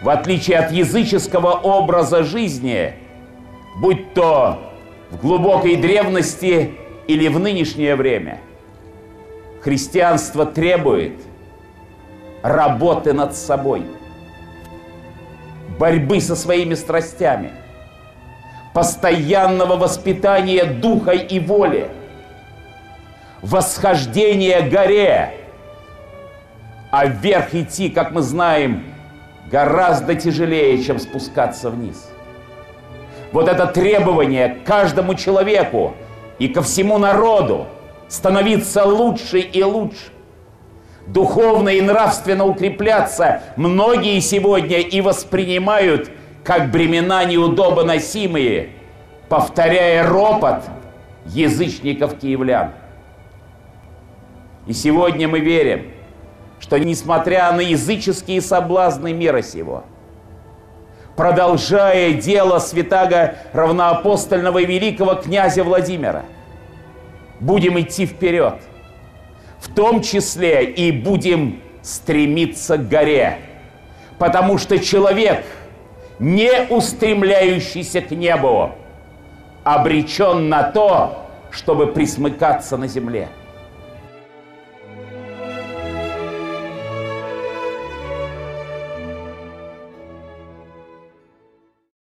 в отличие от языческого образа жизни, будь то в глубокой древности или в нынешнее время, христианство требует работы над собой, борьбы со своими страстями, постоянного воспитания духа и воли, восхождения к горе. А вверх идти, как мы знаем, гораздо тяжелее, чем спускаться вниз. Вот это требование к каждому человеку и ко всему народу становиться лучше и лучше, духовно и нравственно укрепляться, многие сегодня и воспринимают как бремена неудобоносимые, повторяя ропот язычников-киевлян. И сегодня мы верим, что несмотря на языческие соблазны мира сего, продолжая дело святаго равноапостольного и великого князя Владимира, будем идти вперед, в том числе и будем стремиться к горе, потому что человек, не устремляющийся к небу, обречен на то, чтобы присмыкаться на земле.